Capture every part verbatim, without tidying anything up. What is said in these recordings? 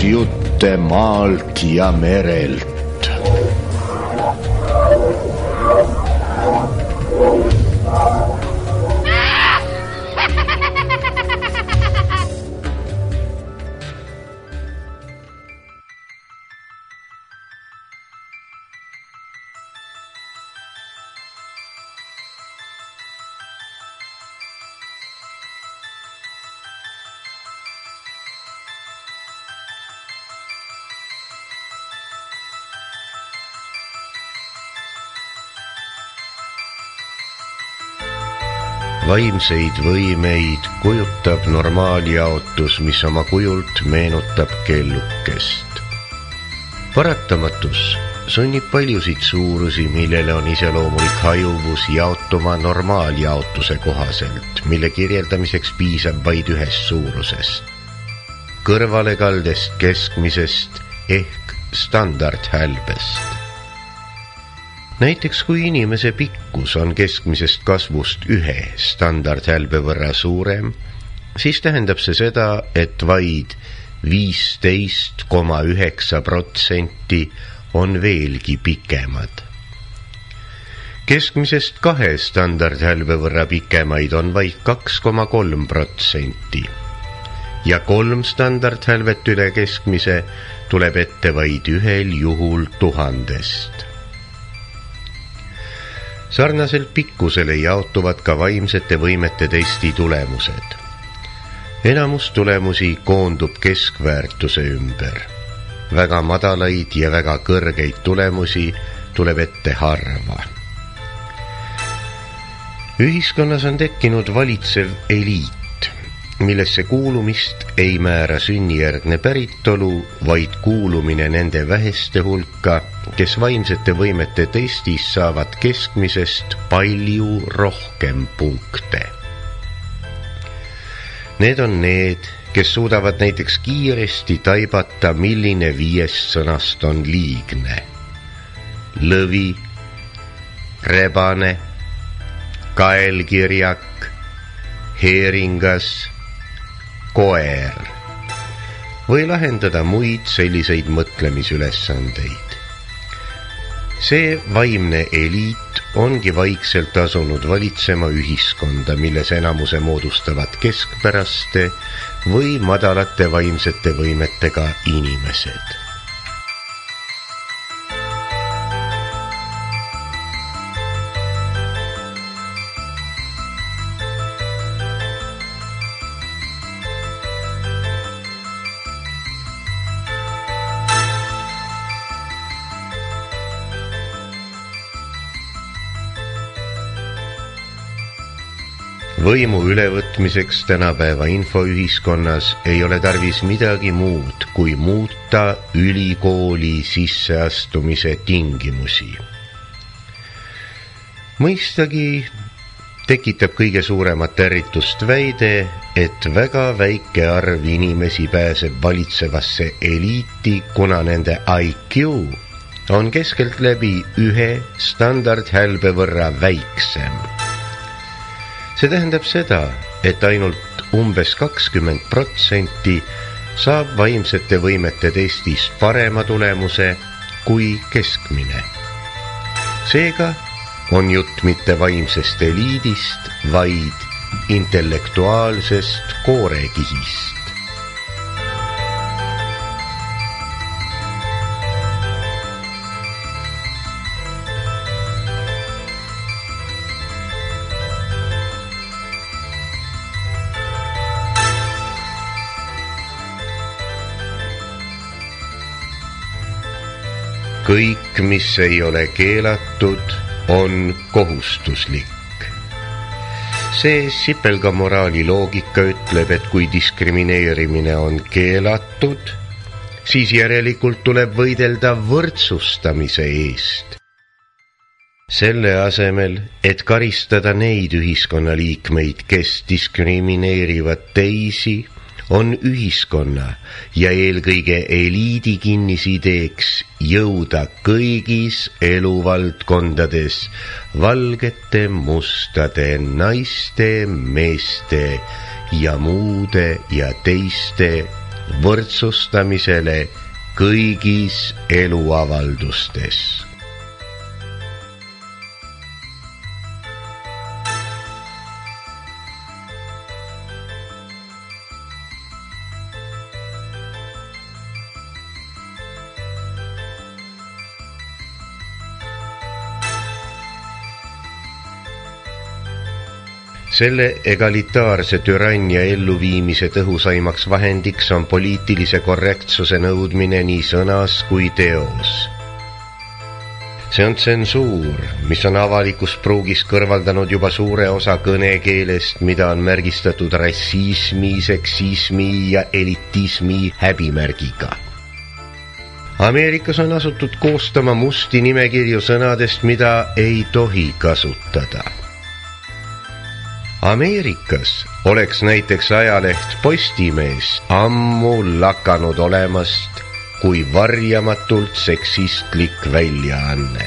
jutte maalt ja merelt. Vaimseid võimeid kujutab normaaljaotus, mis oma kujult meenutab kellukest. Paratamatus sunnib paljusid suurusi, millele on iseloomulik hajuvus jaotuma normaaljaotuse kohaselt, mille kirjeldamiseks piisab vaid ühest suurusest. Kõrvalekaldest keskmisest ehk standardhälbest. Näiteks kui inimese pikkus on keskmisest kasvust ühe standardhälbe võrra suurem, siis tähendab see seda, et vaid viisteist koma üheksa protsenti on veelgi pikemad. Keskmisest kahe standardhälbe võrra pikemaid on vaid kaks koma kolm protsenti ja kolm standardhälvet üle keskmise tuleb ette vaid ühel juhul tuhandest. Sarnaselt pikkusele jaotuvad ka vaimsete võimete testi tulemused. Enamus tulemusi koondub keskväärtuse ümber. Väga madalaid ja väga kõrgeid tulemusi tuleb ette harva. Ühiskonnas on tekkinud valitsev eliit, millesse kuulumist ei määra sünnijärgne päritolu, vaid kuulumine nende väheste hulka, kes vaimsete võimete testis saavad keskmisest palju rohkem punkte. Need on need, kes suudavad näiteks kiiresti taibata, milline viiest sõnast on liigne. Lõvi, rebane, kaelkirjak, heeringas, koer või lahendada muid selliseid mõtlemisülesandeid. See vaimne eliit ongi vaikselt asunud valitsema ühiskonda, milles enamuse moodustavad keskpäraste või madalate vaimsete võimetega inimesed. Võimu ülevõtmiseks tänapäeva infoühiskonnas ei ole tarvis midagi muud, kui muuta ülikooli sisseastumise tingimusi. Mõistagi tekitab kõige suuremat ärritust väide, et väga väike arv inimesi pääseb valitsevasse eliiti, kuna nende I Q on keskeltläbi ühe standardhälbe võrra väiksem. See tähendab seda, et ainult umbes kakskümmend protsenti saab vaimsete võimete testis parema tulemuse kui keskmine. Seega on jutt mitte vaimsest eliidist, vaid intellektuaalsest koorekihist. Kõik, mis ei ole keelatud, on kohustuslik. See sipelga moraali loogika ütleb, et kui diskrimineerimine on keelatud, siis järelikult tuleb võidelda võrdsustamise eest. Selle asemel, et karistada neid ühiskonnaliikmeid, kes diskrimineerivad teisi, on ühiskonna ja eelkõige eliidi kinnisideeks jõuda kõigis eluvaldkondades valgete, mustade, naiste, meeste ja muude ja teiste võrdsustamisele kõigis eluavaldustes. Selle egalitaarse türannia elluviimise tõhusaimaks vahendiks on poliitilise korrektsuse nõudmine nii sõnas kui teos. See on tsensuur, mis on avalikus pruugis kõrvaldanud juba suure osa kõnekeelest, mida on märgistatud rassismi, seksismi ja elitismi häbimärgiga. Ameerikas on asutud koostama musti nimekirju sõnadest, mida ei tohi kasutada. Ameerikas oleks näiteks ajaleht Postimees ammu lakanud olemast kui varjamatult seksistlik väljaanne.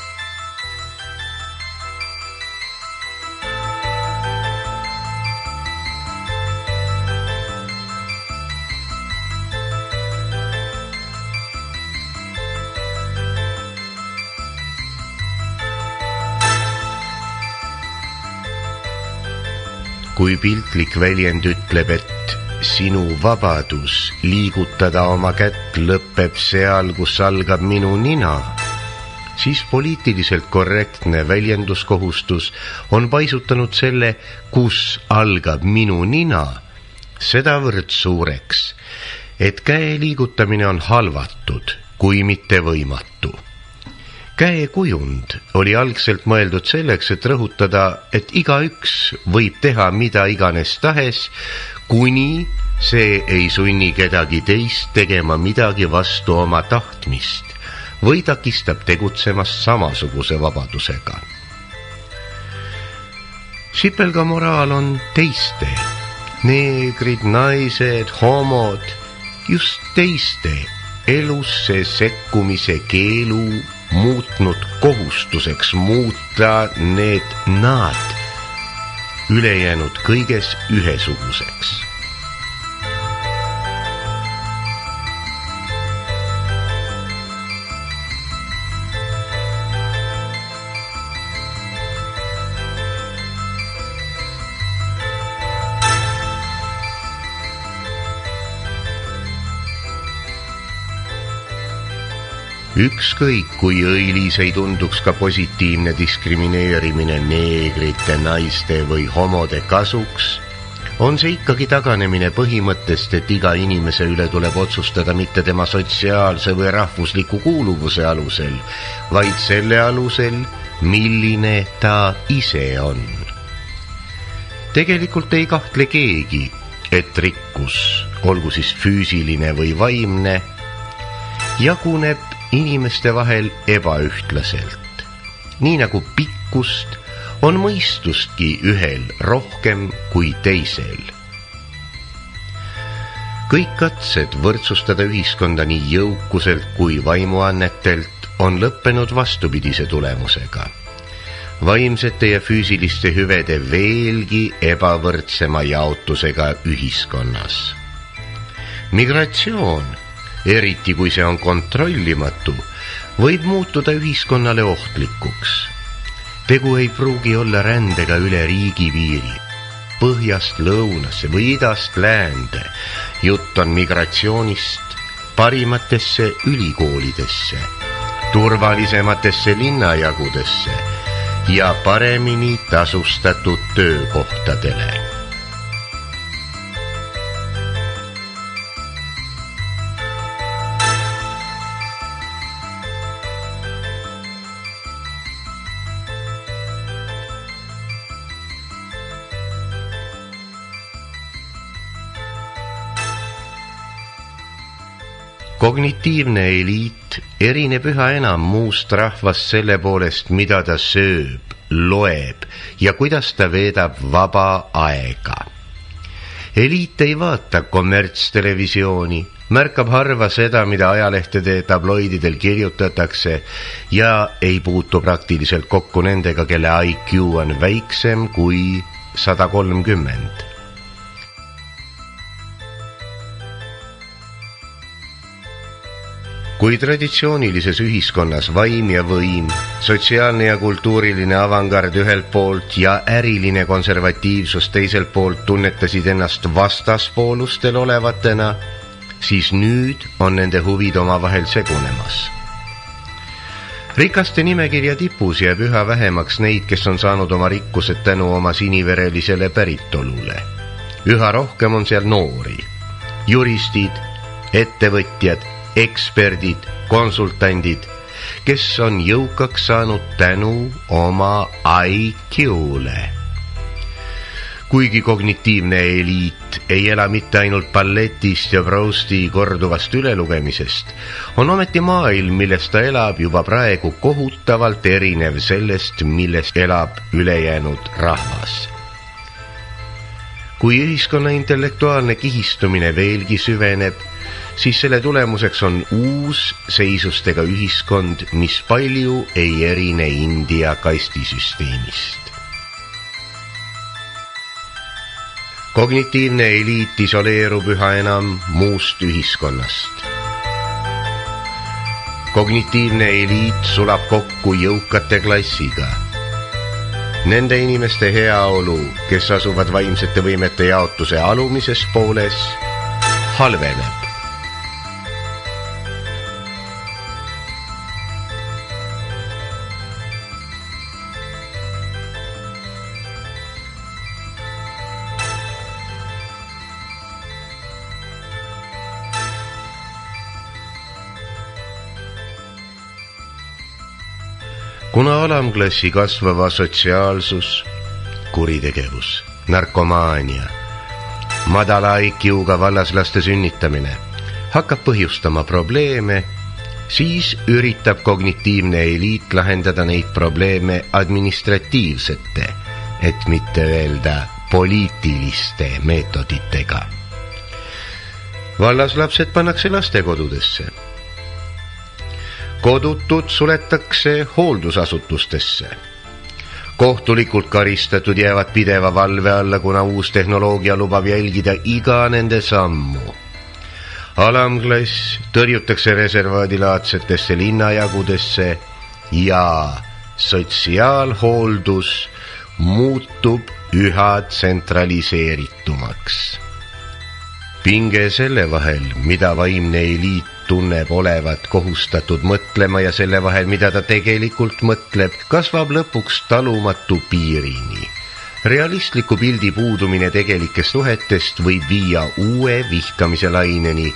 Kui piltlik väljend ütleb, et sinu vabadus liigutada oma kätt lõpeb seal, kus algab minu nina, siis poliitiliselt korrektne väljenduskohustus on paisutanud selle, kus algab minu nina, sedavõrd suureks, et käe liigutamine on halvatud, kui mitte võimatu. Käekujund oli algselt mõeldud selleks, et rõhutada, et igaüks võib teha mida iganes tahes, kuni see ei sunni kedagi teist tegema midagi vastu oma tahtmist või takistab tegutsemast samasuguse vabadusega. Sipelga moraal on teiste, neegrid, naised, homod, just teiste elusse sekkumise keelu muutnud kohustuseks muuta need nad ülejäänud kõiges ühesuguseks. Ükskõik, kui õilis ei tunduks ka positiivne diskrimineerimine neegrite, naiste või homode kasuks, on see ikkagi taganemine põhimõttest, et iga inimese üle tuleb otsustada mitte tema sotsiaalse või rahvusliku kuuluvuse alusel, vaid selle alusel, milline ta ise on. Tegelikult ei kahtle keegi, et rikkus, olgu siis füüsiline või vaimne, jaguneb inimeste vahel ebaühtlaselt. Nii nagu pikkust on mõistustki ühel rohkem kui teisel. Kõik katsed võrdsustada ühiskonda nii jõukuselt kui vaimuannetelt on lõppenud vastupidise tulemusega. Vaimsete ja füüsiliste hüvede veelgi ebavõrdsema jaotusega ühiskonnas. Migratsioon, eriti kui see on kontrollimatu, võib muutuda ühiskonnale ohtlikuks. Tegu ei pruugi olla rändega üle riigipiiri, põhjast lõunasse või idast läände. Jutt on migratsioonist parimatesse ülikoolidesse, turvalisematesse linnajagudesse ja paremini tasustatud töökohtadele. Kognitiivne eliit erineb üha enam muust rahvast selle poolest, mida ta sööb, loeb ja kuidas ta veedab vaba aega. Eliit ei vaata kommertstelevisiooni, märkab harva seda, mida ajalehtede tabloididel kirjutatakse ja ei puutu praktiliselt kokku nendega, kelle I Q on väiksem kui sada kolmkümmend. Kui traditsioonilises ühiskonnas vaim ja võim, sotsiaalne ja kultuuriline avangard ühelt poolt ja äriline konservatiivsus teiselt poolt tunnetasid ennast vastaspoolustel olevatena, siis nüüd on nende huvid omavahel segunemas. Rikaste nimekirja tipus jääb üha vähemaks neid, kes on saanud oma rikkused tänu oma siniverelisele päritolule. Üha rohkem on seal noori, juristid, ettevõtjad, eksperdid, konsultandid, kes on jõukaks saanud tänu oma I Q-le. Kuigi kognitiivne eliit ei ela mitte ainult balletist ja Prousti korduvast ülelugemisest, on ometi maailm, millest ta elab juba praegu kohutavalt erinev sellest, millest elab ülejäänud rahvas. Kui ühiskonna intellektuaalne kihistumine veelgi süveneb, siis selle tulemuseks on uus seisustega ühiskond, mis palju ei erine India kastisüsteemist. Kognitiivne eliit isoleerub üha enam muust ühiskonnast. Kognitiivne eliit sulab kokku jõukate klassiga. Nende inimeste heaolu, kes asuvad vaimsete võimete jaotuse alumises pooles, halveneb. Kuna alamklassi kasvava sotsiaalsus, kuritegevus, narkomaania, madala I Q-ga vallaslaste sünnitamine hakkab põhjustama probleeme, siis üritab kognitiivne eliit lahendada neid probleeme administratiivsete, et mitte öelda poliitiliste meetoditega. Vallaslapsed pannakse lastekodudesse. Kodutud suletakse hooldusasutustesse. Kohtulikult karistatud jäävad pideva valve alla, kuna uus tehnoloogia lubab jälgida iga nende sammu. Alamklass tõrjutakse reservaadilaadsetesse linnajagudesse ja sotsiaalhooldus muutub üha tsentraliseeritumaks. Pinge selle vahel, mida vaimne eliit tunneb olevat kohustatud mõtlema ja selle vahel, mida ta tegelikult mõtleb, kasvab lõpuks talumatu piirini. Realistliku pildi puudumine tegelikest suhetest võib viia uue vihkamise laineni.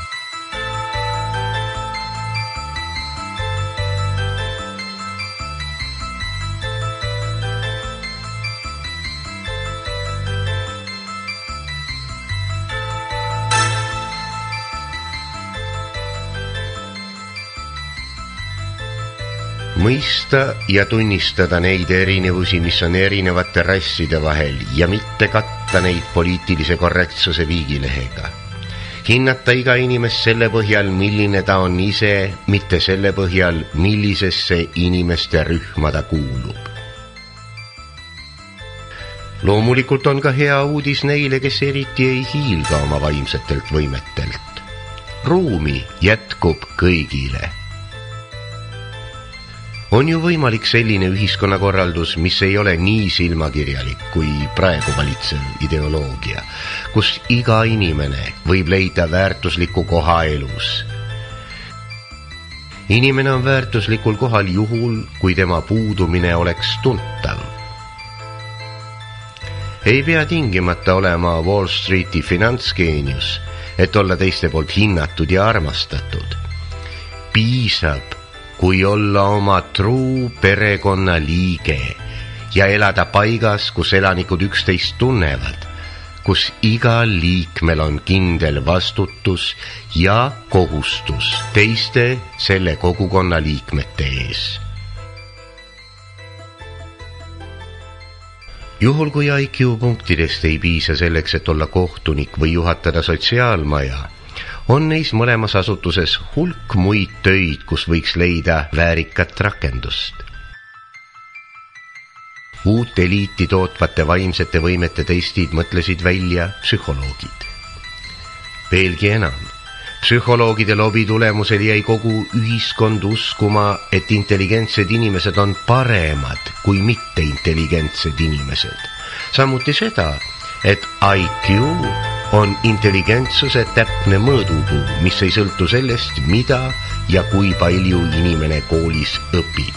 Mõista ja tunnistada neid erinevusi, mis on erinevate rasside vahel ja mitte katta neid poliitilise korrektsuse viigilehega. Hinnata iga inimest selle põhjal, milline ta on ise, mitte selle põhjal, millisesse inimeste rühma ta kuulub. Loomulikult on ka hea uudis neile, kes eriti ei hiilga oma vaimsetelt võimetelt. Ruumi jätkub kõigile. On ju võimalik selline ühiskonnakorraldus, mis ei ole nii silmakirjalik kui praegu valitsev ideoloogia, kus iga inimene võib leida väärtusliku koha elus. Inimene on väärtuslikul kohal juhul, kui tema puudumine oleks tuntav. Ei pea tingimata olema Wall Streeti finantsgeenius, et olla teiste poolt hinnatud ja armastatud. Piisab, kui olla oma truu perekonna liige ja elada paigas, kus elanikud üksteist tunnevad, kus igal liikmel on kindel vastutus ja kohustus teiste selle kogukonna liikmete ees. Juhul kui I Q punktidest ei piisa selleks, et olla kohtunik või juhatada sotsiaalmaja, on neis mõlemas asutuses hulk muid töid, kus võiks leida väärikat rakendust. Uut eliiti tootvate vaimsete võimete testid mõtlesid välja psühholoogid. Veelgi enam, Psühholoogide lobi tulemusel jäi kogu ühiskond uskuma, et intelligentsed inimesed on paremad kui mitteintelligentsed inimesed. Samuti seda, et I Q on intelligentsuse täpne mõõdupuu, mis ei sõltu sellest, mida ja kui palju inimene koolis õpib.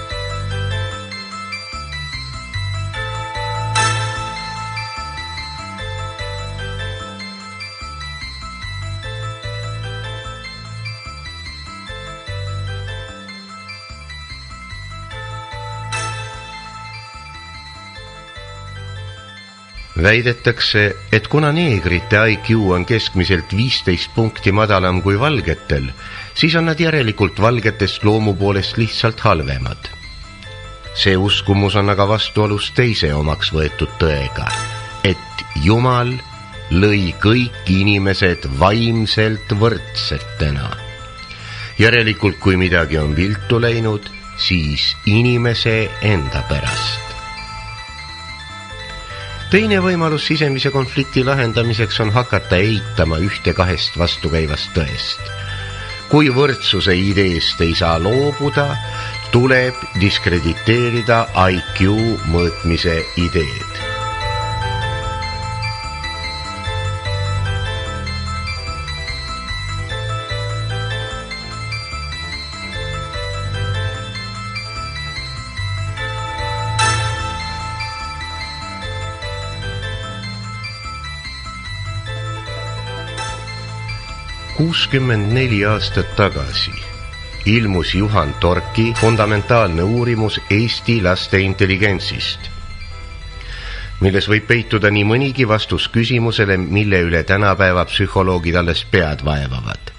Väidetakse, et kuna neegrite I Q on keskmiselt viisteist punkti madalam kui valgetel, siis on nad järelikult valgetest loomu poolest lihtsalt halvemad. See uskumus on aga vastuolus teise omaks võetud tõega, et Jumal lõi kõik inimesed vaimselt võrdsetena. Järelikult, kui midagi on viltu läinud, siis inimese enda pärast. Teine võimalus sisemise konflikti lahendamiseks on hakata eitama ühte kahest vastukäivast tõest. Kui võrdsuse ideest ei saa loobuda, tuleb diskrediteerida I Q mõõtmise ideed. kuuskümmend neli aastat tagasi ilmus Juhan Torki fundamentaalne uurimus Eesti laste intelligentsist, milles võib peituda nii mõnigi vastus küsimusele, mille üle tänapäeva psühholoogid alles pead vaevavad.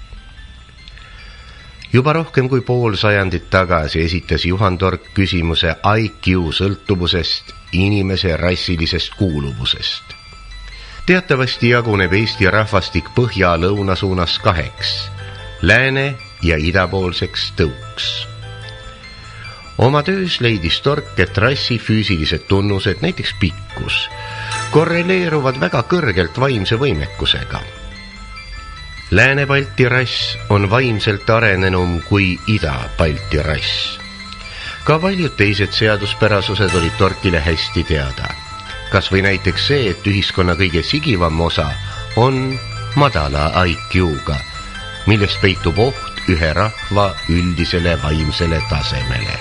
Juba rohkem kui pool sajandit tagasi esitas Juhan Tork küsimuse I Q sõltuvusest inimese rassilisest kuuluvusest. Teatavasti jaguneb Eesti rahvastik põhja-lõuna suunas kaheks, lääne- ja idapoolseks tõuks. Oma töös leidis Tork, et rassi füüsilised tunnused, näiteks pikkus, korreleeruvad väga kõrgelt vaimse võimekusega. Lääne-Balti rass on vaimselt arenenum kui ida-Balti rass. Ka paljud teised seaduspärasused olid Torkile hästi teada. Kas või näiteks see, et ühiskonna kõige sigivam osa on madala I Q-ga, millest peitub oht ühe rahva üldisele vaimsele tasemele.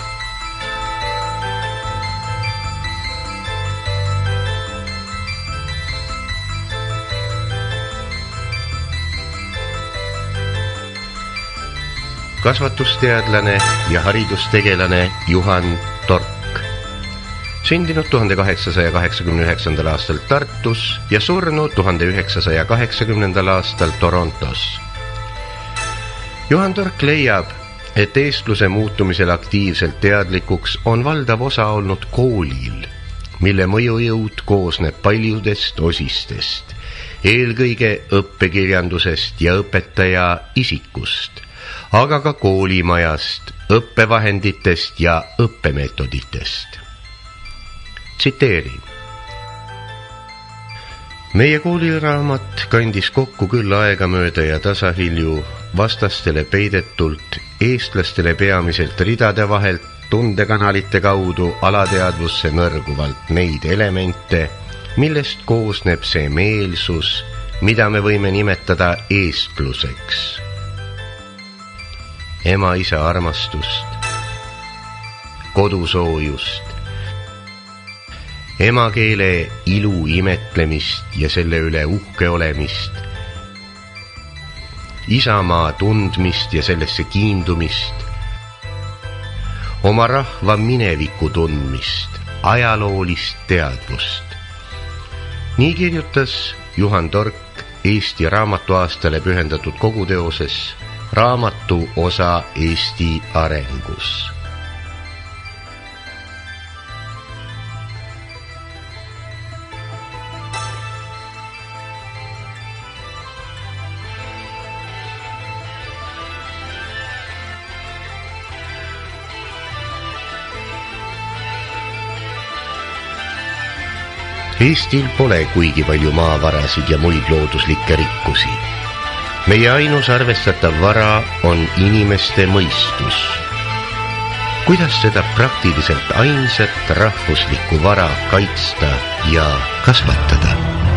Kasvatusteadlane ja haridustegelane Juhan Tork, sündinud tuhande kaheksasaja kaheksakümne üheksandal aastal Tartus ja surnud tuhande üheksasaja kaheksakümnendal aastal Torontos. Juhan Tork leiab, et eestluse muutumisel aktiivselt teadlikuks on valdav osa olnud koolil, mille mõjujõud koosneb paljudest osistest, eelkõige õppekirjandusest ja õpetaja isikust, aga ka koolimajast, õppevahenditest ja õppemeetoditest. Tsiteerin. Meie kooliraamat kandis kokku küll aegamööda ja tasahilju vastastele peidetult, eestlastele peamiselt ridade vahelt, tundekanalite kaudu alateadvusse nõrguvalt neid elemente, millest koosneb see meelsus, mida me võime nimetada eestluseks. Ema-isa armastust, kodusoojust, emakeele ilu imetlemist ja selle üle uhke olemist, isamaa tundmist ja sellesse kiindumist, oma rahva mineviku tundmist, ajaloolist teadvust. Nii kirjutas Juhan Tork Eesti raamatuaastale pühendatud koguteoses raamatu osa Eesti arengus. Eestil pole kuigi palju maavarasid ja muid looduslikke rikkusi. meie ainus arvestatav vara on inimeste mõistus. Kuidas seda praktiliselt ainsat rahvuslikku vara kaitsta ja kasvatada?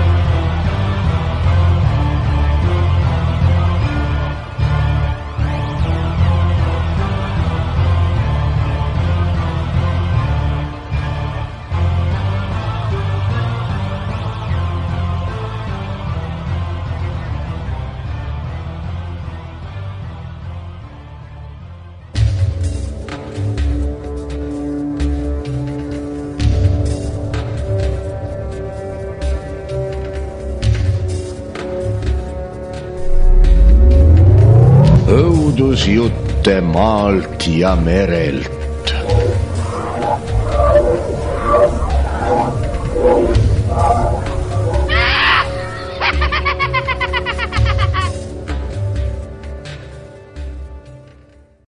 Õudusjutte maalt ja merelt.